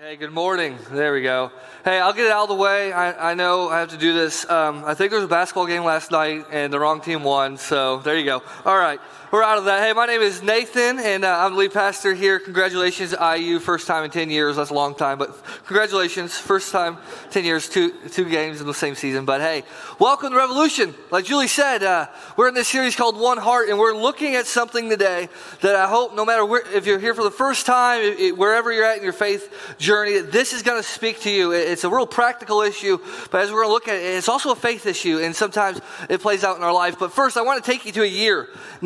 Hey, good morning. There we go. Hey, I'll get it out of the way. I know I have to do this. I think there was a basketball game last night, and the wrong team won, so there you go. All right, we're out of that. Hey, my name is Nathan, and I'm the lead pastor here. Congratulations, IU, first time in 10 years. That's a long time, but congratulations. First time, 10 years, two games in the same season. But hey, welcome to Revolution. Like Julie said, we're in this series called One Heart, and we're looking at something today that I hope, no matter where, if you're here for the first time, wherever you're at in your faith journey, this is going to speak to you. It's a real practical issue, but as we're going to look at it, it's also a faith issue, and sometimes it plays out in our life. But first, I want to take you to a year,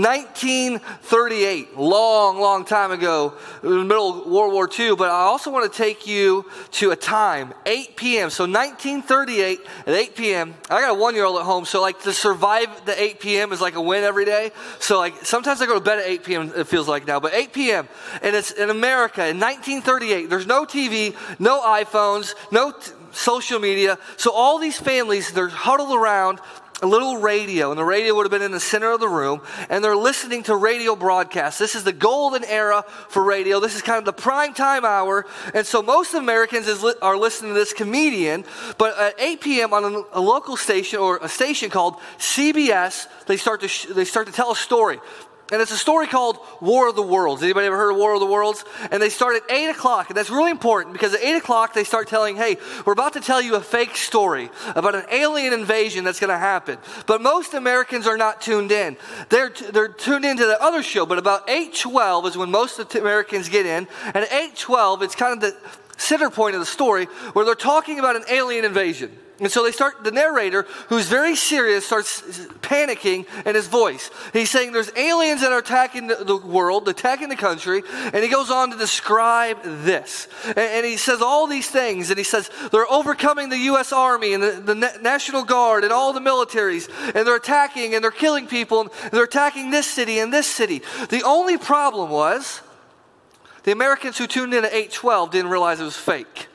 1938, long time ago, in the middle of World War II, but I also want to take you to a time, 8 p.m. So 1938 at 8 p.m., I got a 1-year-old at home, so like to survive the 8 p.m. is like a win every day. So like sometimes I go to bed at 8 p.m., it feels like now, but 8 p.m., and it's in America in 1938. There's no TV, no iPhones, no social media. So all these families, they're huddled around a little radio, and the radio would have been in the center of the room, and they're listening to radio broadcasts. This is the golden era for radio. This is kind of the prime time hour, and so most Americans are listening to this comedian, but at 8 p.m. on a local station, or a station called CBS, they start to tell a story. And it's a story called War of the Worlds. Anybody ever heard of War of the Worlds? And they start at 8 o'clock. And that's really important because at 8 o'clock they start telling, hey, we're about to tell you a fake story about an alien invasion that's going to happen. But most Americans are not tuned in. They're tuned into the other show. But about 8:12 is when most of the Americans get in. And at 8:12, it's kind of the center point of the story where they're talking about an alien invasion. And so the narrator, who's very serious, starts panicking in his voice. He's saying there's aliens that are attacking the world, attacking the country, and he goes on to describe this. And he says all these things, and he says they're overcoming the U.S. Army and the National Guard and all the militaries, and they're attacking and they're killing people, and they're attacking this city and this city. The only problem was the Americans who tuned in at 8:12 didn't realize it was fake.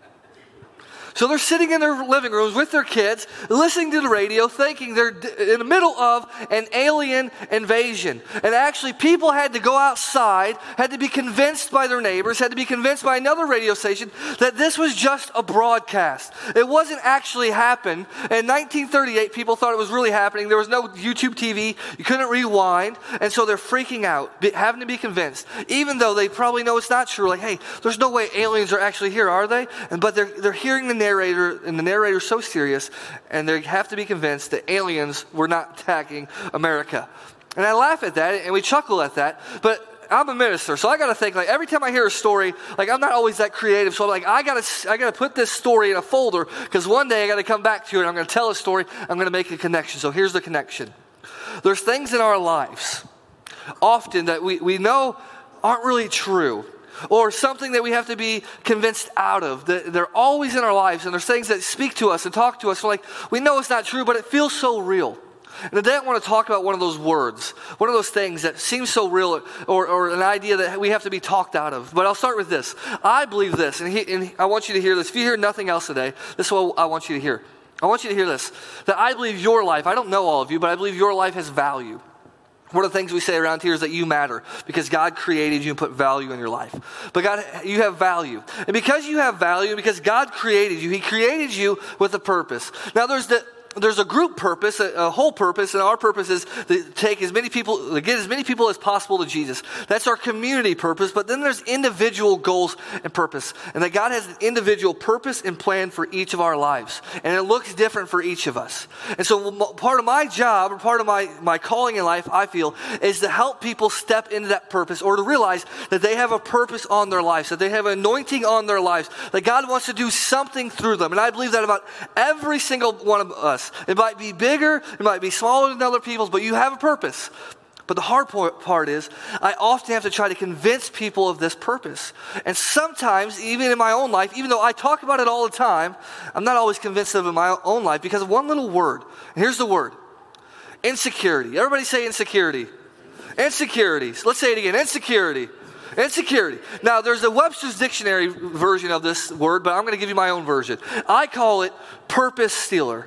So they're sitting in their living rooms with their kids, listening to the radio, thinking they're in the middle of an alien invasion. And actually, people had to go outside, had to be convinced by their neighbors, had to be convinced by another radio station that this was just a broadcast. It wasn't actually happening. In 1938, people thought it was really happening. There was no YouTube TV. You couldn't rewind. And so they're freaking out, having to be convinced, even though they probably know it's not true. Like, hey, there's no way aliens are actually here, are they? But they're hearing the narrator, and the narrator's so serious, and they have to be convinced that aliens were not attacking America. And I laugh at that, and we chuckle at that, but I'm a minister, so I got to think, like, every time I hear a story, like, I'm not always that creative, so I'm like, I got to put this story in a folder, because one day I got to come back to it, and I'm going to tell a story, I'm going to make a connection. So here's the connection. There's things in our lives, often, that we know aren't really true, or something that we have to be convinced out of. They're always in our lives, and there's things that speak to us and talk to us. We're like, we know it's not true, but it feels so real. And today I want to talk about one of those words, one of those things that seems so real, or an idea that we have to be talked out of. But I'll start with this. I believe this, and I want you to hear this. If you hear nothing else today, this is what I want you to hear. I want you to hear this, that I believe your life, I don't know all of you, but I believe your life has value. One of the things we say around here is that you matter because God created you and put value in your life. But God, you have value. And because you have value, because God created you, He created you with a purpose. Now there's a group purpose, a whole purpose, and our purpose is to get as many people as possible to Jesus. That's our community purpose, but then there's individual goals and purpose. And that God has an individual purpose and plan for each of our lives. And it looks different for each of us. And so part of my job, or part of my calling in life, I feel, is to help people step into that purpose, or to realize that they have a purpose on their lives, that they have anointing on their lives, that God wants to do something through them. And I believe that about every single one of us. It might be bigger, it might be smaller than other people's, but you have a purpose. But the hard part is, I often have to try to convince people of this purpose. And sometimes, even in my own life, even though I talk about it all the time, I'm not always convinced of it in my own life because of one little word. And here's the word. Insecurity. Everybody say insecurity. Insecurities. Let's say it again. Insecurity. Insecurity. Now, there's a Webster's Dictionary version of this word, but I'm going to give you my own version. I call it purpose stealer.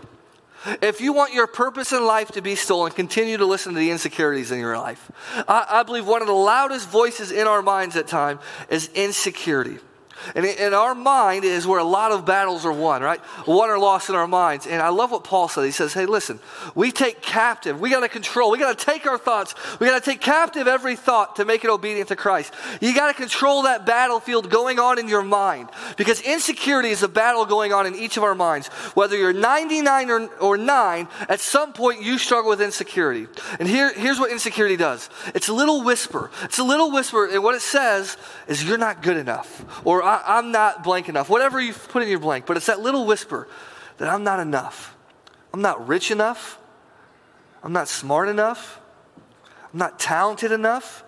If you want your purpose in life to be stolen, continue to listen to the insecurities in your life. I believe one of the loudest voices in our minds at times is insecurity. And in our mind is where a lot of battles are won, right? Won or lost in our minds. And I love what Paul said. He says, hey, listen, we take captive. We got to control. We got to take our thoughts. We got to take captive every thought to make it obedient to Christ. You got to control that battlefield going on in your mind, because insecurity is a battle going on in each of our minds. Whether you're 99 or 9, at some point you struggle with insecurity. And here's what insecurity does. It's a little whisper. It's a little whisper, and what it says is you're not good enough, or I'm not blank enough, whatever you put in your blank. But it's that little whisper that I'm not enough. I'm not rich enough. I'm not smart enough. I'm not talented enough.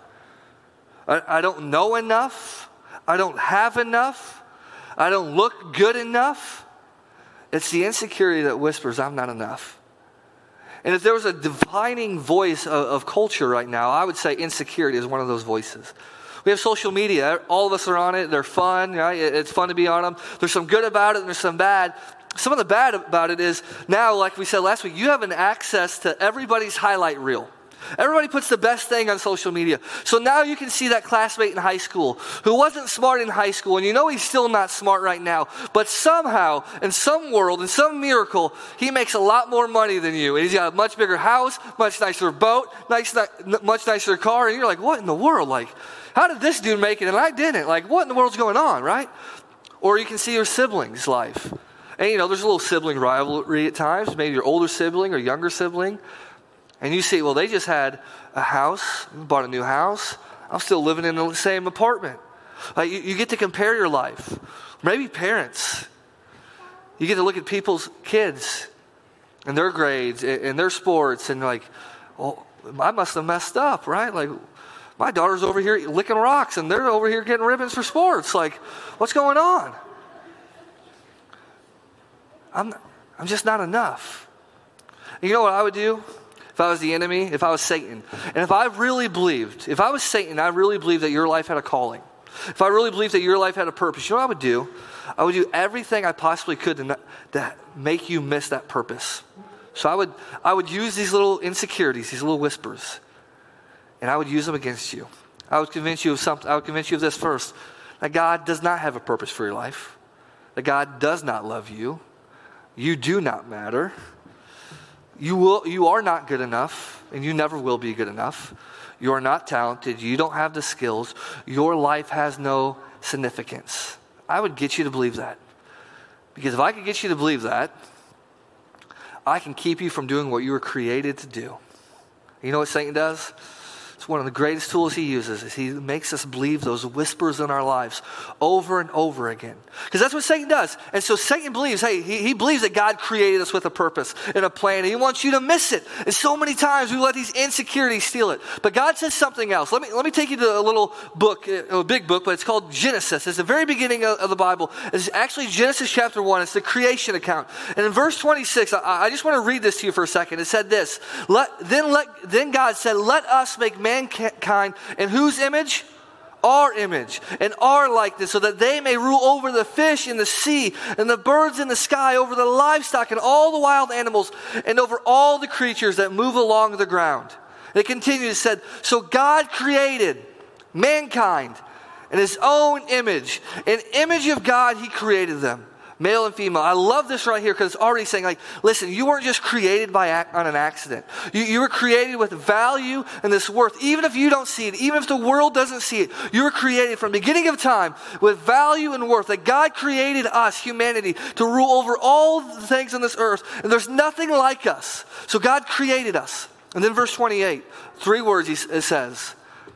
I don't know enough. I don't have enough. I don't look good enough. It's the insecurity that whispers, I'm not enough. And if there was a defining voice of culture right now, I would say insecurity is one of those voices. We have social media. All of us are on it. They're fun, right? It's fun to be on them. There's some good about it and there's some bad. Some of the bad about it is now, like we said last week, you have an access to everybody's highlight reel. Everybody puts the best thing on social media. So now you can see that classmate in high school who wasn't smart in high school, and you know he's still not smart right now, but somehow, in some world, in some miracle, he makes a lot more money than you. And he's got a much bigger house, much nicer boat, much nicer car, and you're like, what in the world? Like, how did this dude make it and I didn't? Like, what in the world's going on, right? Or you can see your sibling's life. And you know, there's a little sibling rivalry at times, maybe your older sibling or younger sibling. And you see, well, they just had a house, bought a new house. I'm still living in the same apartment. Like you get to compare your life. Maybe parents. You get to look at people's kids and their grades and their sports and like, well, I must have messed up, right? Like, my daughter's over here licking rocks and they're over here getting ribbons for sports. Like, what's going on? I'm just not enough. And you know what I would do? If I was the enemy, if I was Satan, and if I was Satan, I really believed that your life had a calling. If I really believed that your life had a purpose, you know what I would do? I would do everything I possibly could to make you miss that purpose. So I would use these little insecurities, these little whispers, and I would use them against you. I would convince you of something. I would convince you of this first, that God does not have a purpose for your life, that God does not love you, you do not matter. You are not good enough, and you never will be good enough. You are not talented. You don't have the skills. Your life has no significance. I would get you to believe that. Because if I could get you to believe that, I can keep you from doing what you were created to do. You know what Satan does? It's one of the greatest tools he uses is he makes us believe those whispers in our lives over and over again. Because that's what Satan does. And so Satan believes, hey, he believes that God created us with a purpose and a plan. And he wants you to miss it. And so many times we let these insecurities steal it. But God says something else. Let me take you to a little book, a big book, but it's called Genesis. It's the very beginning of the Bible. It's actually Genesis chapter 1. It's the creation account. And in verse 26, I just want to read this to you for a second. It said this, then God said, let us make mankind in whose image? Our image and our likeness, so that they may rule over the fish in the sea and the birds in the sky, over the livestock and all the wild animals, and over all the creatures that move along the ground. And it continues, it said, so God created mankind in his own image. In image of God, he created them. Male and female. I love this right here because it's already saying, like, listen, you weren't just created on an accident. You were created with value and this worth. Even if you don't see it, even if the world doesn't see it, you were created from the beginning of time with value and worth. That God created us, humanity, to rule over all the things on this earth. And there's nothing like us. So God created us. And then verse 28, 3 words it says,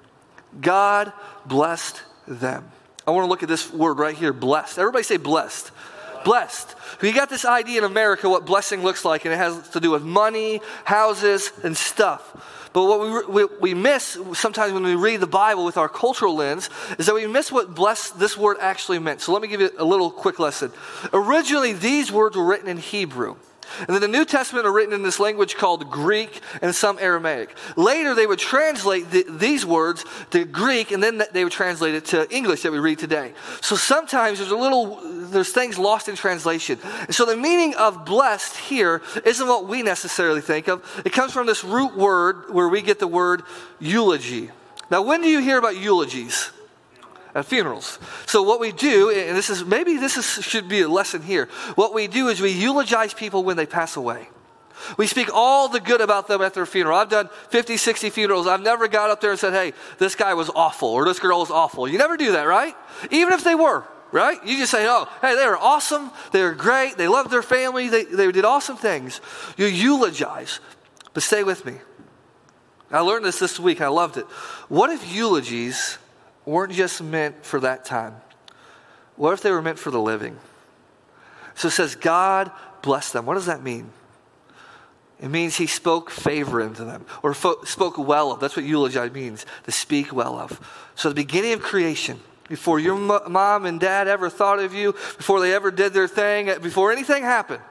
God blessed them. I want to look at this word right here, blessed. Everybody say blessed. Blessed. We got this idea in America what blessing looks like, and it has to do with money, houses, and stuff. But what we miss sometimes when we read the Bible with our cultural lens is that we miss what blessed this word actually meant. So let me give you a little quick lesson. Originally, these words were written in Hebrew. And then the New Testament are written in this language called Greek and some Aramaic. Later, they would translate these words to Greek, and then they would translate it to English that we read today. So sometimes there's things lost in translation. And so the meaning of blessed here isn't what we necessarily think of. It comes from this root word where we get the word eulogy. Now, when do you hear about eulogies? at funerals. So what we do, and should be a lesson here. What we do is we eulogize people when they pass away. We speak all the good about them at their funeral. I've done 50, 60 funerals. I've never got up there and said, hey, this guy was awful or this girl was awful. You never do that, right? Even if they were, right? You just say, oh, hey, they were awesome. They were great. They loved their family. They did awesome things. You eulogize. But stay with me. I learned this week. I loved it. What if eulogies weren't just meant for that time? What if they were meant for the living? So it says, God bless them. What does that mean? It means he spoke favor into them or spoke well of. That's what eulogize means, to speak well of. So at the beginning of creation, before your mom and dad ever thought of you, before they ever did their thing, before anything happened,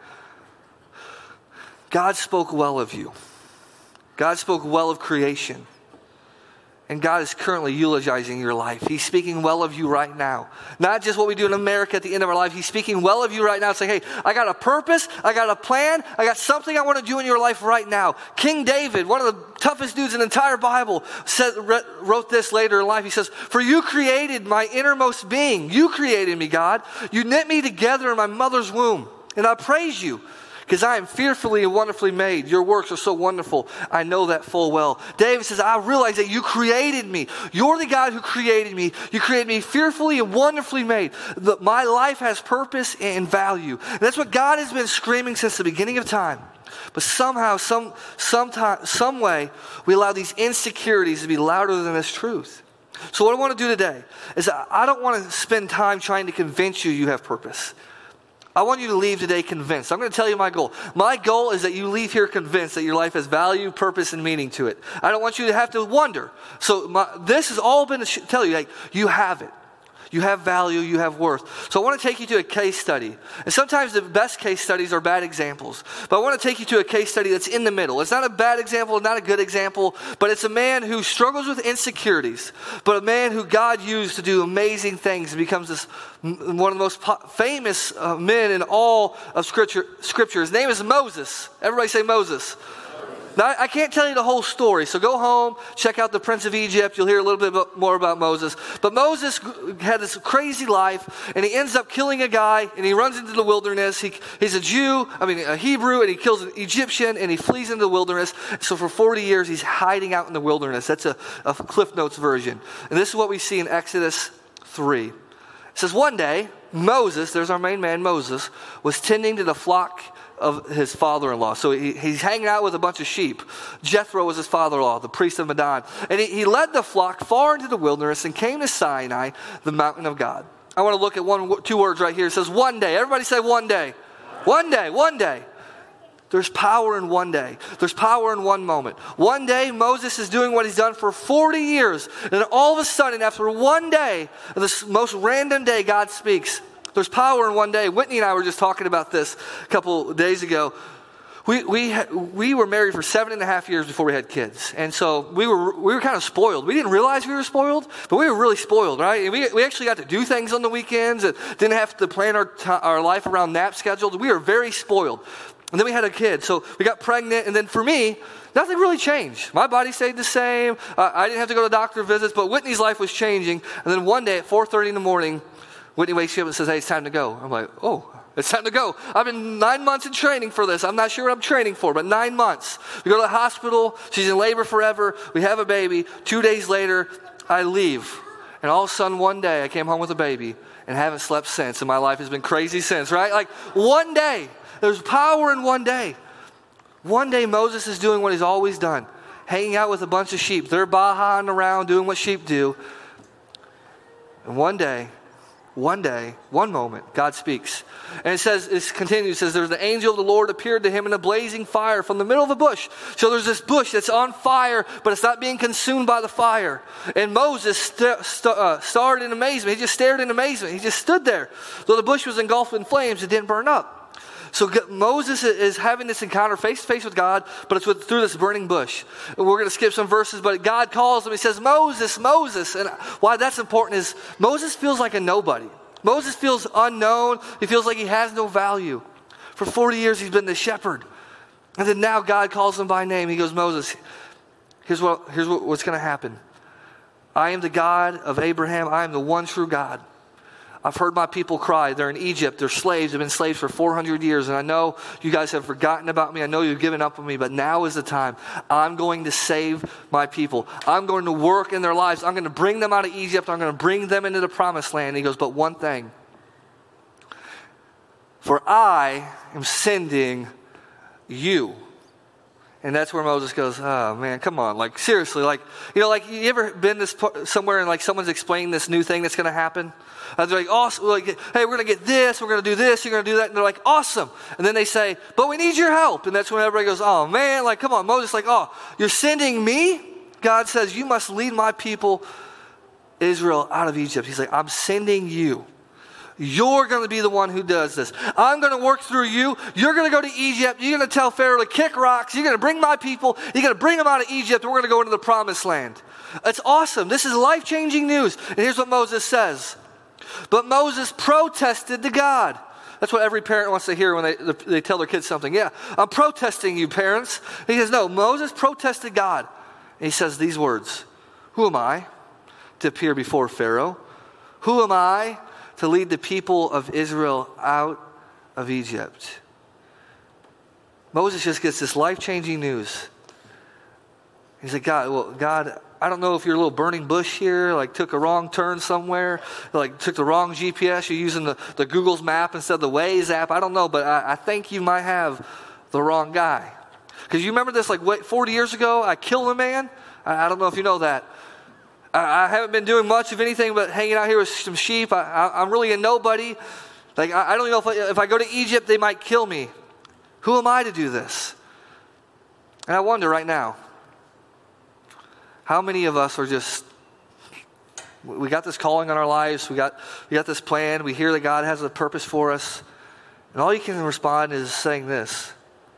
God spoke well of you. God spoke well of creation. And God is currently eulogizing your life. He's speaking well of you right now. Not just what we do in America at the end of our life. He's speaking well of you right now. Saying, hey, I got a purpose. I got a plan. I got something I want to do in your life right now. King David, one of the toughest dudes in the entire Bible, wrote this later in life. He says, for you created my innermost being. You created me, God. You knit me together in my mother's womb. And I praise you. Because I am fearfully and wonderfully made. Your works are so wonderful. I know that full well. David says, I realize that you created me. You're the God who created me. You created me fearfully and wonderfully made. My life has purpose and value. And that's what God has been screaming since the beginning of time. But somehow, some way, we allow these insecurities to be louder than this truth. So what I want to do today is I don't want to spend time trying to convince you have purpose. I want you to leave today convinced. I'm going to tell you my goal. My goal is that you leave here convinced that your life has value, purpose, and meaning to it. I don't want you to have to wonder. So this has all been to tell you, like, you have it. You have value, you have worth. So I want to take you to a case study. And sometimes the best case studies are bad examples. But I want to take you to a case study that's in the middle. It's not a bad example, not a good example, but it's a man who struggles with insecurities, but a man who God used to do amazing things and becomes one of the most famous men in all of Scripture. His name is Moses. Everybody say Moses. Now, I can't tell you the whole story, so go home, check out The Prince of Egypt. You'll hear a little bit more about Moses. But Moses had this crazy life, and he ends up killing a guy, and he runs into the wilderness. He's a Hebrew, and he kills an Egyptian, and he flees into the wilderness. So for 40 years, he's hiding out in the wilderness. That's a Cliff Notes version. And this is what we see in Exodus 3. It says, one day, Moses, there's our main man, Moses, was tending to the flock of his father-in-law. So he's hanging out with a bunch of sheep. Jethro was his father-in-law, the priest of Midian. And he led the flock far into the wilderness and came to Sinai, the mountain of God. I want to look at two words right here. It says one day. Everybody say one day. One day, one day. There's power in one day. There's power in one moment. One day, Moses is doing what he's done for 40 years. And then all of a sudden, after one day, this most random day, God speaks. There's power in one day. Whitney and I were just talking about this a couple days ago. We were married for 7.5 years before we had kids. And so we were kind of spoiled. We didn't realize we were spoiled, but we were really spoiled, right? And we actually got to do things on the weekends and didn't have to plan our life around nap schedules. We were very spoiled. And then we had a kid. So we got pregnant. And then for me, nothing really changed. My body stayed the same. I didn't have to go to doctor visits, but Whitney's life was changing. And then one day at 4:30 in the morning, Whitney wakes you up and says, hey, it's time to go. I'm like, oh, it's time to go. I've been 9 months in training for this. I'm not sure what I'm training for, but 9 months. We go to the hospital. She's in labor forever. We have a baby. 2 days later, I leave. And all of a sudden, one day, I came home with a baby and haven't slept since. And my life has been crazy since, right? Like one day. There's power in one day. One day, Moses is doing what he's always done. Hanging out with a bunch of sheep. They're bahaing around doing what sheep do. And one day, one moment, God speaks. And it continues, it says, there's the angel of the Lord appeared to him in a blazing fire from the middle of a bush. So there's this bush that's on fire, but it's not being consumed by the fire. And Moses stared in amazement. He just stared in amazement. He just stood there. Though the bush was engulfed in flames, it didn't burn up. So Moses is having this encounter face to face with God, but it's through this burning bush. And we're going to skip some verses, but God calls him. He says, Moses, Moses. And why that's important is Moses feels like a nobody. Moses feels unknown. He feels like he has no value. For 40 years, he's been the shepherd. And then now God calls him by name. He goes, Moses, here's what's going to happen. I am the God of Abraham. I am the one true God. I've heard my people cry. They're in Egypt. They're slaves. They've been slaves for 400 years. And I know you guys have forgotten about me. I know you've given up on me. But now is the time. I'm going to save my people. I'm going to work in their lives. I'm going to bring them out of Egypt. I'm going to bring them into the promised land. And he goes, but one thing. For I am sending you. And that's where Moses goes, oh man, come on. Like seriously, like, you know, like you ever been somewhere and like someone's explaining this new thing that's going to happen? They're like, awesome, like, hey, we're going to get this, we're going to do this, you're going to do that. And they're like, awesome. And then they say, but we need your help. And that's when everybody goes, oh man, like, come on. Moses like, oh, you're sending me? God says, you must lead my people, Israel, out of Egypt. He's like, I'm sending you. You're going to be the one who does this. I'm going to work through you. You're going to go to Egypt. You're going to tell Pharaoh to kick rocks. You're going to bring my people. You're going to bring them out of Egypt. And we're going to go into the promised land. It's awesome. This is life-changing news. And here's what Moses says. But Moses protested to God. That's what every parent wants to hear when they tell their kids something. Yeah, I'm protesting you, parents. And he says, no, Moses protested God. And he says these words. Who am I to appear before Pharaoh? Who am I to lead the people of Israel out of Egypt? Moses just gets this life-changing news. He's like, God, I don't know if you're a little burning bush here, like took a wrong turn somewhere, like took the wrong GPS. You're using the Google's map instead of the Waze app. I don't know, but I think you might have the wrong guy. Because you remember this, like 40 years ago, I killed a man. I don't know if you know that. I haven't been doing much of anything but hanging out here with some sheep. I'm really a nobody. Like I don't know if I go to Egypt, they might kill me. Who am I to do this? And I wonder right now, how many of us are just, we got this calling on our lives, we got this plan, we hear that God has a purpose for us, and all you can respond is saying this,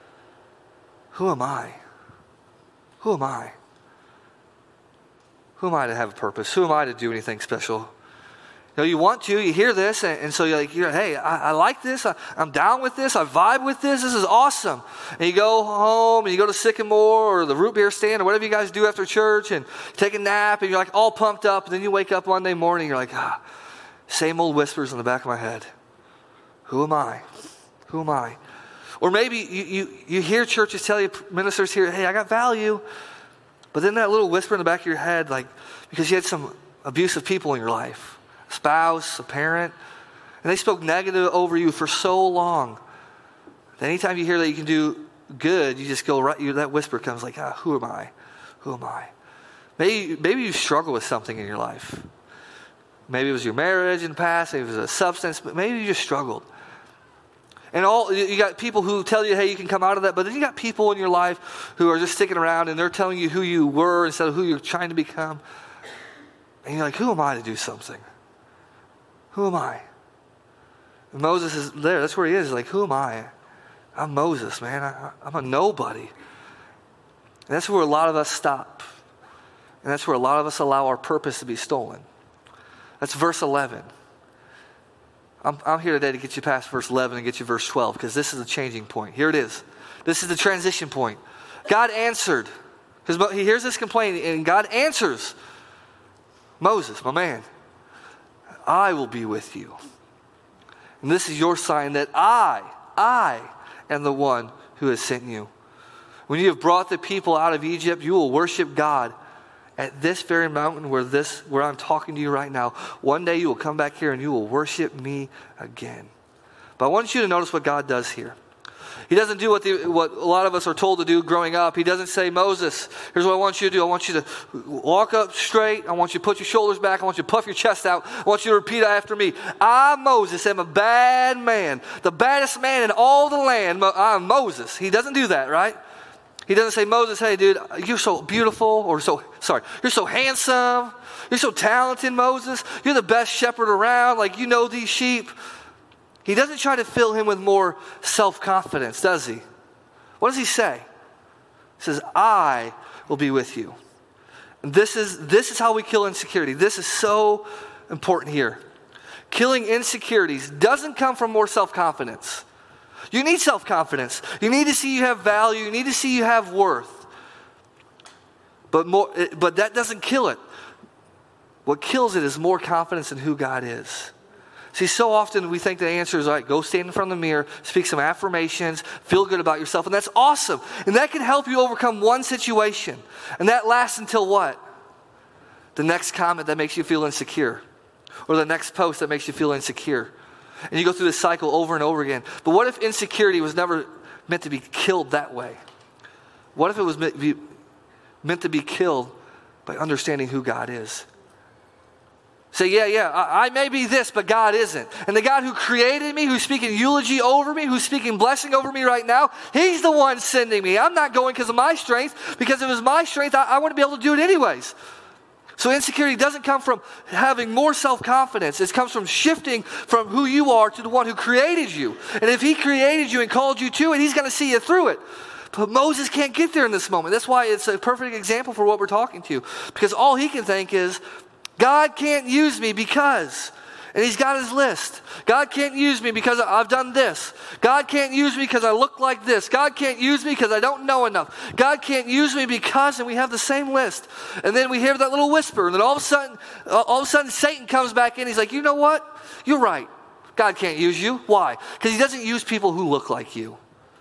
who am I? Who am I? Who am I to have a purpose? Who am I to do anything special? You know, you want to, you hear this, and so you're hey, I like this, I'm down with this, I vibe with this is awesome. And you go home, and you go to Sycamore, or the root beer stand, or whatever you guys do after church, and take a nap, and you're like all pumped up, and then you wake up Monday morning, you're like, same old whispers in the back of my head. Who am I? Who am I? Or maybe you hear churches tell you, ministers here, hey, I got value, but then that little whisper in the back of your head, like, because you had some abusive people in your life, a spouse, a parent, and they spoke negative over you for so long. That anytime you hear that you can do good, you just go right, that whisper comes like, who am I? Who am I? Maybe you struggle with something in your life. Maybe it was your marriage in the past, maybe it was a substance, but maybe you just struggled. And you got people who tell you, hey, you can come out of that. But then you got people in your life who are just sticking around and they're telling you who you were instead of who you're trying to become. And you're like, who am I to do something? Who am I? And Moses is there. That's where he is. He's like, who am I? I'm Moses, man. I'm a nobody. And that's where a lot of us stop. And that's where a lot of us allow our purpose to be stolen. That's verse 11. I'm here today to get you past verse 11 and get you verse 12 because this is the changing point. Here it is. This is the transition point. God answered. Because he hears this complaint and God answers. Moses, my man, I will be with you. And this is your sign that I am the one who has sent you. When you have brought the people out of Egypt, you will worship God at this very mountain where I'm talking to you right now. One day you will come back here and you will worship me again. But I want you to notice what God does here. He doesn't do what a lot of us are told to do growing up. He doesn't say, Moses, here's what I want you to do. I want you to walk up straight. I want you to put your shoulders back. I want you to puff your chest out. I want you to repeat after me. I, Moses, am a bad man. The baddest man in all the land. I'm Moses. He doesn't do that, right? He doesn't say, Moses, hey, dude, you're so beautiful, you're so handsome, you're so talented, Moses. You're the best shepherd around, like you know these sheep. He doesn't try to fill him with more self-confidence, does he? What does he say? He says, I will be with you. And this is how we kill insecurity. This is so important here. Killing insecurities doesn't come from more self-confidence. You need self-confidence. You need to see you have value. You need to see you have worth. But that doesn't kill it. What kills it is more confidence in who God is. See, so often we think the answer is, all right, go stand in front of the mirror, speak some affirmations, feel good about yourself, and that's awesome. And that can help you overcome one situation. And that lasts until what? The next comment that makes you feel insecure. Or the next post that makes you feel insecure. And you go through this cycle over and over again. But what if insecurity was never meant to be killed that way? What if it was meant to be killed by understanding who God is? Say, I may be this, but God isn't. And the God who created me, who's speaking eulogy over me, who's speaking blessing over me right now, he's the one sending me. I'm not going because of my strength, because if it was my strength, I wouldn't be able to do it anyways. So insecurity doesn't come from having more self-confidence. It comes from shifting from who you are to the one who created you. And if he created you and called you to it, he's going to see you through it. But Moses can't get there in this moment. That's why it's a perfect example for what we're talking to. Because all he can think is, God can't use me because, and he's got his list. God can't use me because I've done this. God can't use me because I look like this. God can't use me because I don't know enough. God can't use me because, and we have the same list. And then we hear that little whisper, and then all of a sudden Satan comes back in. He's like, you know what? You're right. God can't use you. Why? Because he doesn't use people who look like you.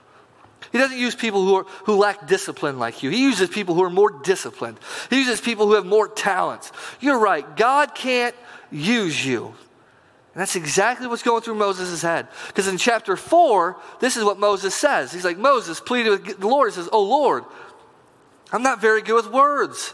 He doesn't use people who lack discipline like you. He uses people who are more disciplined. He uses people who have more talents. You're right. God can't use you. And that's exactly what's going through Moses' head. Because in chapter 4, this is what Moses says. He's like, Moses pleaded with the Lord. He says, oh Lord, I'm not very good with words.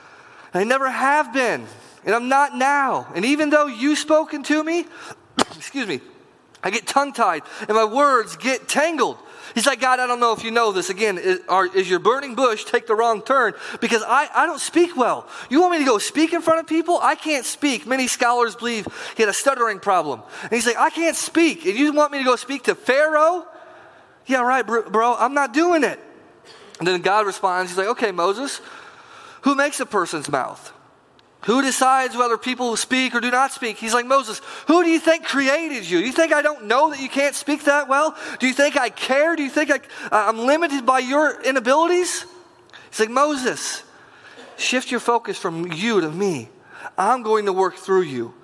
I never have been. And I'm not now. And even though you've spoken to me, excuse me, I get tongue-tied and my words get tangled. He's like, God, I don't know if you know this. Again, is your burning bush take the wrong turn? Because I don't speak well. You want me to go speak in front of people? I can't speak. Many scholars believe he had a stuttering problem. And he's like, I can't speak. And you want me to go speak to Pharaoh? Yeah, right, bro. I'm not doing it. And then God responds. He's like, okay, Moses, who makes a person's mouth? Who decides whether people speak or do not speak? He's like, Moses, who do you think created you? Do you think I don't know that you can't speak that well? Do you think I care? Do you think I'm limited by your inabilities? He's like, Moses, shift your focus from you to me. I'm going to work through you.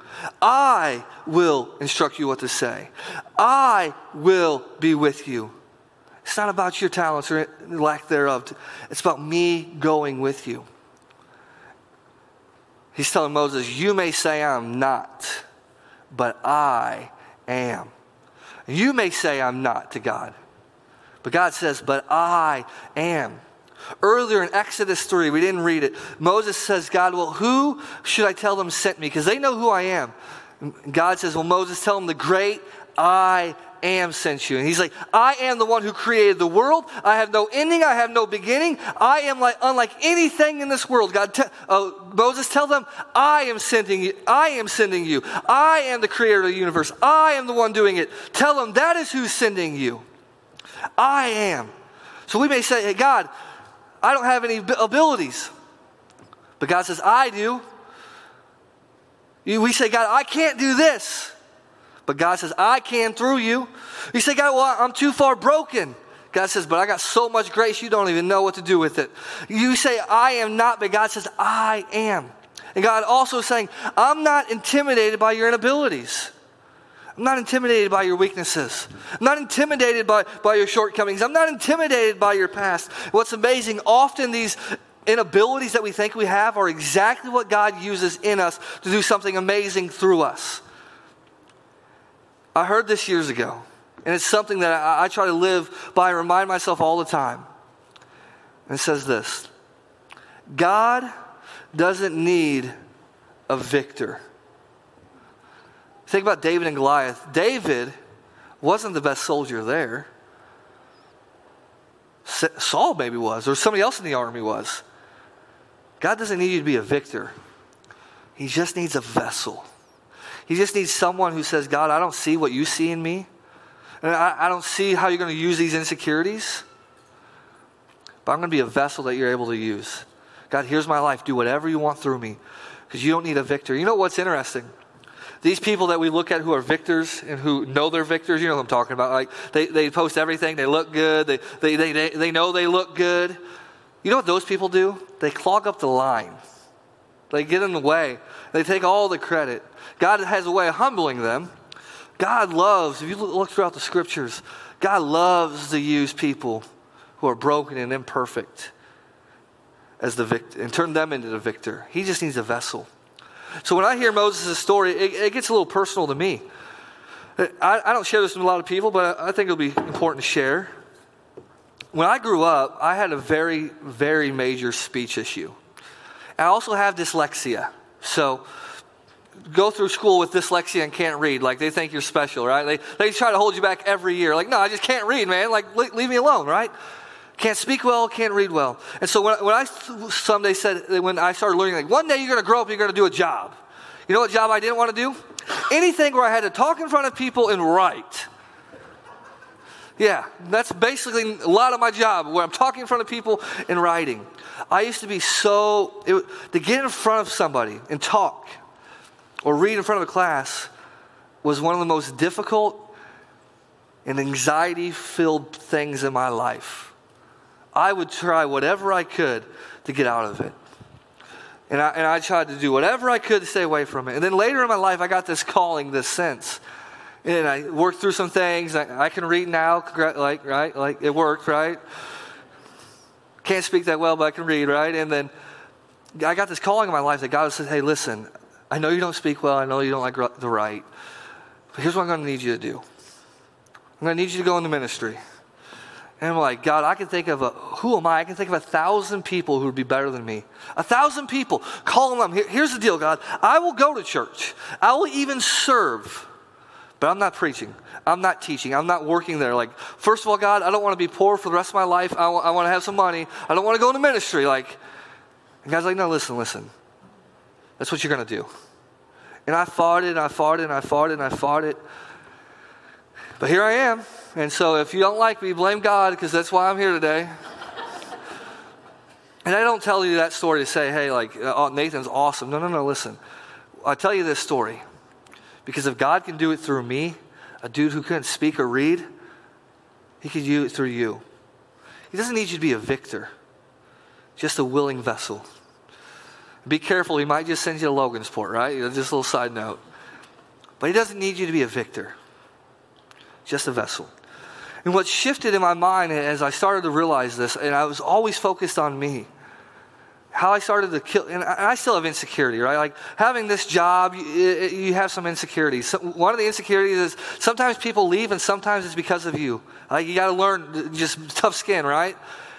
I will instruct you what to say. I will be with you. It's not about your talents or lack thereof. It's about me going with you. He's telling Moses, you may say I'm not, but I am. You may say I'm not to God, but God says, but I am. Earlier in Exodus 3, we didn't read it, Moses says, God, well, who should I tell them sent me? Because they know who I am. And God says, well, Moses, tell them the great I am sent you. And he's like, I am the one who created the world. I have no ending. I have no beginning. I am unlike anything in this world. Moses, tell them, I am sending you. I am sending you. I am the creator of the universe. I am the one doing it. Tell them that is who's sending you. I am. So we may say, hey, God, I don't have any abilities. But God says, I do. We say, God, I can't do this. But God says, I can through you. You say, God, well, I'm too far broken. God says, but I got so much grace, you don't even know what to do with it. You say, I am not, but God says, I am. And God also saying, I'm not intimidated by your inabilities. I'm not intimidated by your weaknesses. I'm not intimidated by your shortcomings. I'm not intimidated by your past. What's amazing, often these inabilities that we think we have are exactly what God uses in us to do something amazing through us. I heard this years ago, and it's something that I try to live by and remind myself all the time. And it says this: God doesn't need a victor. Think about David and Goliath. David wasn't the best soldier there. Saul maybe was, or somebody else in the army was. God doesn't need you to be a victor. He just needs a vessel. He just needs someone who says, God, I don't see what you see in me. And I don't see how you're going to use these insecurities. But I'm going to be a vessel that you're able to use. God, here's my life. Do whatever you want through me. Because you don't need a victor. You know what's interesting? These people that we look at who are victors and who know they're victors, you know what I'm talking about. Like they post everything. They look good. They know they look good. You know what those people do? They clog up the line. They get in the way. They take all the credit. God has a way of humbling them. God loves, if you look throughout the scriptures, God loves to use people who are broken and imperfect as the victor and turn them into the victor. He just needs a vessel. So when I hear Moses' story, it gets a little personal to me. I don't share this with a lot of people, but I think it'll be important to share. When I grew up, I had a very, very major speech issue. I also have dyslexia. So go through school with dyslexia and can't read. Like, they think you're special, right? They try to hold you back every year. Like, no, I just can't read, man. Like, leave me alone, right? Can't speak well, can't read well. And so when I someday said, when I started learning, like, one day you're going to grow up, you're going to do a job. You know what job I didn't want to do? Anything where I had to talk in front of people and write. Yeah, that's basically a lot of my job, where I'm talking in front of people and writing. I used to be to get in front of somebody and talk or read in front of a class was one of the most difficult and anxiety-filled things in my life. I would try whatever I could to get out of it. And I tried to do whatever I could to stay away from it. And then later in my life, I got this calling, this sense. And I worked through some things. I can read now, like it worked, right? Can't speak that well, but I can read, right? And then I got this calling in my life that God said, hey, listen, I know you don't speak well. I know you don't like to write. But here's what I'm going to need you to do. I'm going to need you to go into ministry. And I'm like, God, I can think of who am I? I can think of 1,000 people who would be better than me. 1,000 people. Call them up. Here's the deal, God. I will go to church. I will even serve. But I'm not preaching. I'm not teaching. I'm not working there. Like, first of all, God, I don't want to be poor for the rest of my life. I want to have some money. I don't want to go into ministry. And God's like, no, listen. That's what you're going to do. And I fought it, But here I am. And so if you don't like me, blame God, because that's why I'm here today. And I don't tell you that story to say, hey, Nathan's awesome. No, listen. I'll tell you this story. Because if God can do it through me, a dude who couldn't speak or read, he can do it through you. He doesn't need you to be a victor, just a willing vessel. Be careful, he might just send you to Logansport, right? Just a little side note. But he doesn't need you to be a victor, just a vessel. And what shifted in my mind as I started to realize this, and I was always focused on me, how I started to kill, and I still have insecurity, right? Like, having this job, you have some insecurities. So one of the insecurities is sometimes people leave, and sometimes it's because of you. Like, you got to learn just tough skin, right?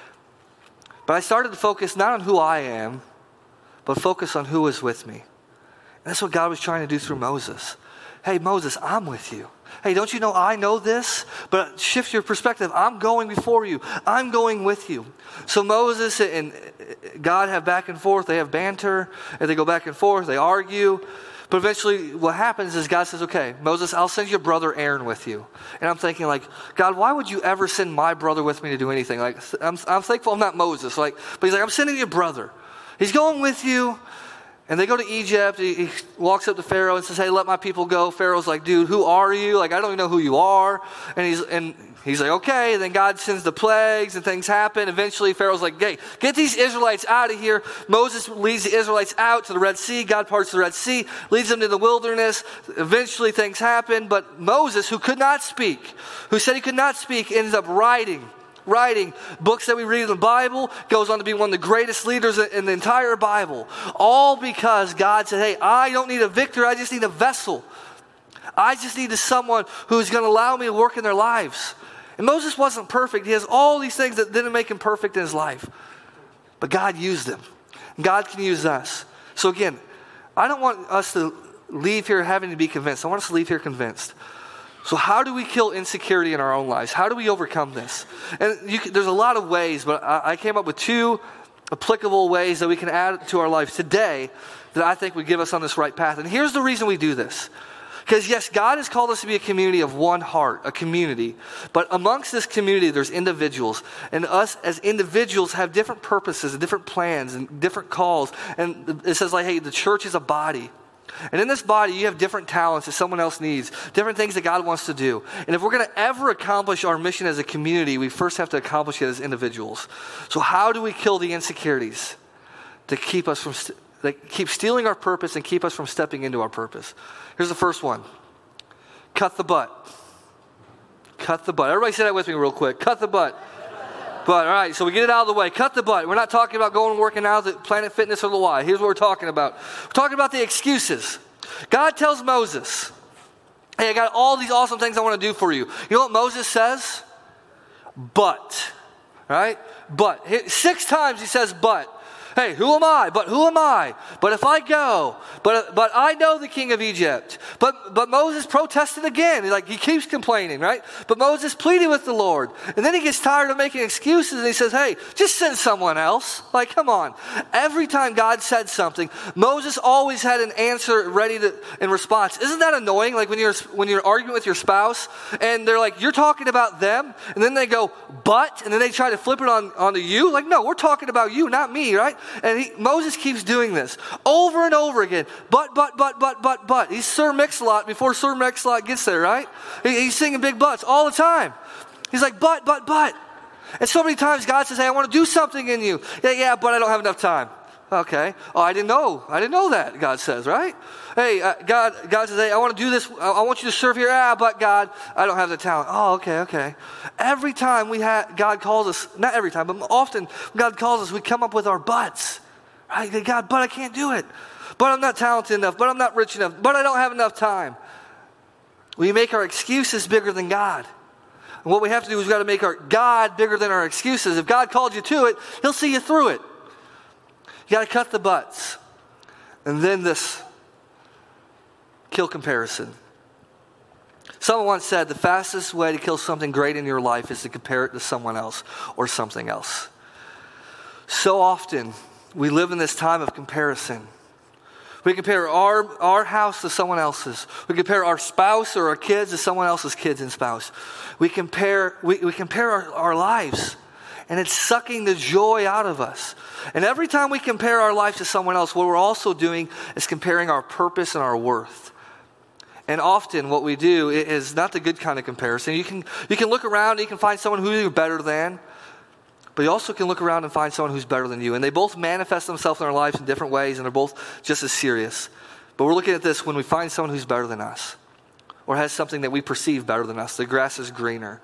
But I started to focus not on who I am, but focus on who is with me. And that's what God was trying to do through Moses. Hey, Moses, I'm with you. Hey, don't you know I know this? But shift your perspective. I'm going before you. I'm going with you. So Moses and God have back and forth. They have banter, and they go back and forth. They argue. But eventually what happens is God says, okay, Moses, I'll send your brother Aaron with you. And I'm thinking, God, why would you ever send my brother with me to do anything? I'm thankful I'm not Moses. But he's like, I'm sending your brother. He's going with you. And they go to Egypt. He walks up to Pharaoh and says, hey, let my people go. Pharaoh's like, dude, who are you? I don't even know who you are. And he's like, okay. And then God sends the plagues and things happen. Eventually, Pharaoh's like, hey, get these Israelites out of here. Moses leads the Israelites out to the Red Sea. God parts the Red Sea, leads them to the wilderness. Eventually, things happen. But Moses, who could not speak, who said he could not speak, ends up writing books that we read in the Bible, goes on to be one of the greatest leaders in the entire Bible. All because God said, hey, I don't need a victor, I just need a vessel. I just need someone who's going to allow me to work in their lives. And Moses wasn't perfect. He has all these things that didn't make him perfect in his life. But God used him. God can use us. So again, I don't want us to leave here having to be convinced. I want us to leave here convinced. So how do we kill insecurity in our own lives? How do we overcome this? And there's a lot of ways, but I came up with 2 applicable ways that we can add to our lives today that I think would give us on this right path. And here's the reason we do this. Because yes, God has called us to be a community of one heart, a community. But amongst this community, there's individuals. And us as individuals have different purposes and different plans and different calls. And it says hey, the church is a body. And in this body, you have different talents that someone else needs, different things that God wants to do. And if we're going to ever accomplish our mission as a community, we first have to accomplish it as individuals. So how do we kill the insecurities to keep us from that keep stealing our purpose and keep us from stepping into our purpose. Here's the first one. Cut the butt. Cut the butt. Everybody say that with me real quick. Cut the butt. But, all right, so we get it out of the way. Cut the butt. We're not talking about going and working out at Planet Fitness or the Y. Here's what we're talking about. We're talking about the excuses. God tells Moses, hey, I got all these awesome things I want to do for you. You know what Moses says? But. Right? But. 6 times he says but. Hey, who am I? But who am I? But if I go, but I know the king of Egypt. But Moses protested again. He keeps complaining, right? But Moses pleaded with the Lord. And then he gets tired of making excuses and he says, hey, just send someone else. Come on. Every time God said something, Moses always had an answer ready in response. Isn't that annoying? When you're arguing with your spouse and they're like, you're talking about them. And then they go, but, and then they try to flip it onto you. No, we're talking about you, not me, right? And Moses keeps doing this over and over again. But. He's Sir Mix-a-Lot before Sir Mix-a-Lot gets there, right? He's singing big butts all the time. He's like, but. And so many times God says, hey, I want to do something in you. Yeah, but I don't have enough time. Okay. Oh, I didn't know that, God says, right? Hey, God says, hey, I want to do this. I want you to serve here. But God, I don't have the talent. Oh, okay. Every time God calls us, not every time, but often when God calls us, we come up with our buts. Right? God, but I can't do it. But I'm not talented enough. But I'm not rich enough. But I don't have enough time. We make our excuses bigger than God. And what we have to do is we've got to make our God bigger than our excuses. If God called you to it, He'll see you through it. You got to cut the butts. And then this, kill comparison. Someone once said the fastest way to kill something great in your life is to compare it to someone else or something else. So often we live in this time of comparison. We compare our house to someone else's. We compare our spouse or our kids to someone else's kids and spouse. We compare our lives. And it's sucking the joy out of us. And every time we compare our life to someone else, what we're also doing is comparing our purpose and our worth. And often what we do is not the good kind of comparison. You can look around and you can find someone who you're better than. But you also can look around and find someone who's better than you. And they both manifest themselves in our lives in different ways. And they're both just as serious. But we're looking at this when we find someone who's better than us. Or has something that we perceive better than us. The grass is greener.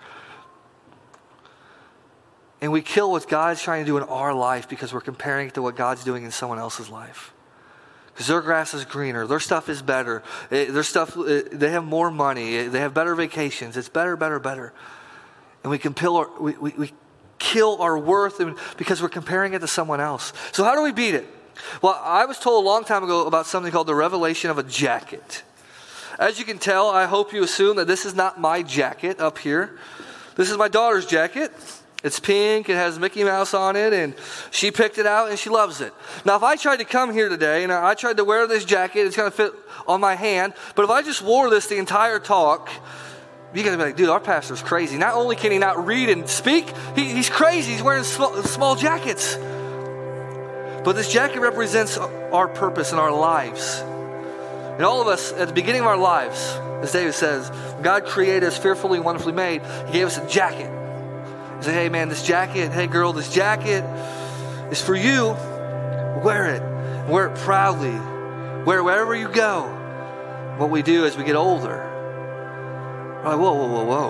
And we kill what God's trying to do in our life because we're comparing it to what God's doing in someone else's life. Because their grass is greener. Their stuff is better. They have more money. They have better vacations. It's better. And we kill our worth because we're comparing it to someone else. So how do we beat it? Well, I was told a long time ago about something called the revelation of a jacket. As you can tell, I hope you assume that this is not my jacket up here. This is my daughter's jacket. It's pink, it has Mickey Mouse on it, and she picked it out and she loves it. Now, if I tried to come here today and I tried to wear this jacket, it's going to fit on my hand, but if I just wore this the entire talk, you're going to be like, dude, our pastor's crazy. Not only can he not read and speak, he's crazy. He's wearing small jackets. But this jacket represents our purpose in our lives. And all of us, at the beginning of our lives, as David says, God created us fearfully and wonderfully made. He gave us a jacket. He said, hey man, this jacket, hey girl, this jacket is for you. Wear it. Wear it proudly. Wear it wherever you go. What we do as we get older, we're like, whoa.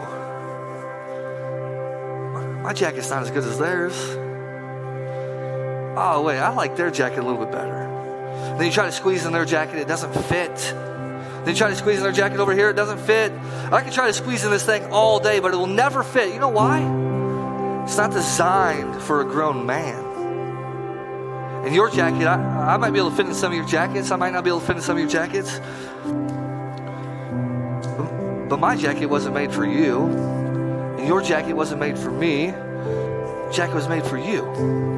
My jacket's not as good as theirs. Oh wait, I like their jacket a little bit better. Then you try to squeeze in their jacket, it doesn't fit. Then you try to squeeze in their jacket over here, it doesn't fit. I can try to squeeze in this thing all day, but it will never fit. You know why? It's not designed for a grown man. And your jacket, I might be able to fit in some of your jackets. I might not be able to fit in some of your jackets. But my jacket wasn't made for you. And your jacket wasn't made for me. The jacket was made for you.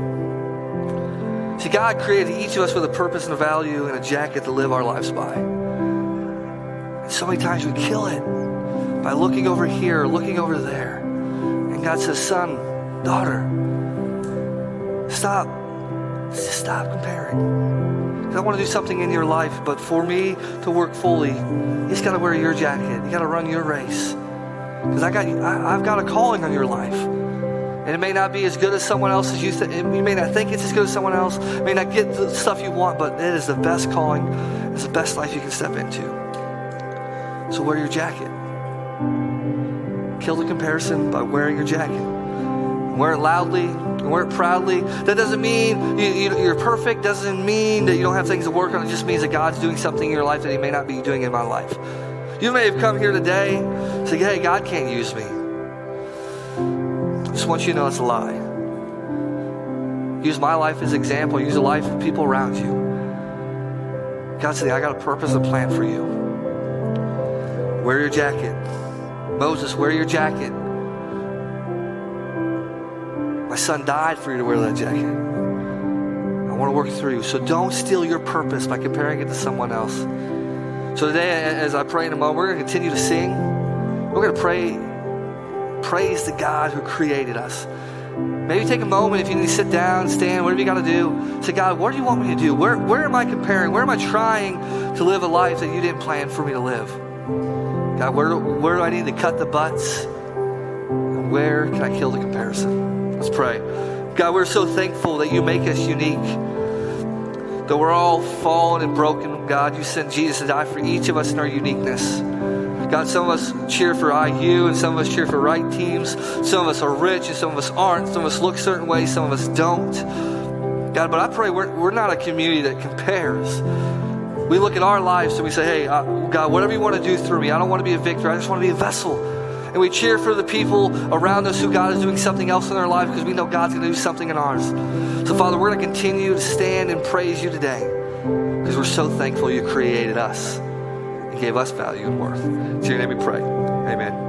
See, God created each of us with a purpose and a value and a jacket to live our lives by. And so many times we kill it by looking over here, looking over there. And God says, son, daughter, stop. Just stop comparing. I want to do something in your life, but for me to work fully, you just got to wear your jacket. You got to run your race. Because I've got a calling on your life. And it may not be as good as someone else as you may not think it's as good as someone else. You may not get the stuff you want, but it is the best calling. It's the best life you can step into. So wear your jacket. Kill the comparison by wearing your jacket. Wear it loudly and wear it proudly. That doesn't mean you're perfect. Doesn't mean that you don't have things to work on. It just means that God's doing something in your life that he may not be doing in my life. You may have come here today and say, hey, God can't use me. I just want you to know it's a lie. Use my life as an example. Use the life of people around you. God said, I got a purpose and plan for you. Wear your jacket. Moses, wear your jacket. My son died for you to wear that jacket. I want to work through you. So don't steal your purpose by comparing it to someone else. So today, as I pray in a moment, we're going to continue to sing. We're going to praise the God who created us. Maybe take a moment if you need to sit down, stand, whatever you got to do. Say, God, what do you want me to do? Where am I comparing? Where am I trying to live a life that you didn't plan for me to live? God, where do I need to cut the butts? And where can I kill the comparison? Let's pray. God, we're so thankful that you make us unique. That we're all fallen and broken. God, you sent Jesus to die for each of us in our uniqueness. God, some of us cheer for IU and some of us cheer for right teams. Some of us are rich and some of us aren't. Some of us look certain ways, some of us don't. God, but I pray we're not a community that compares. We look at our lives and we say, hey, God, whatever you want to do through me, I don't want to be a victor. I just want to be a vessel. And we cheer for the people around us who God is doing something else in their life because we know God's going to do something in ours. So, Father, we're going to continue to stand and praise you today because we're so thankful you created us and gave us value and worth. In your name we pray. Amen.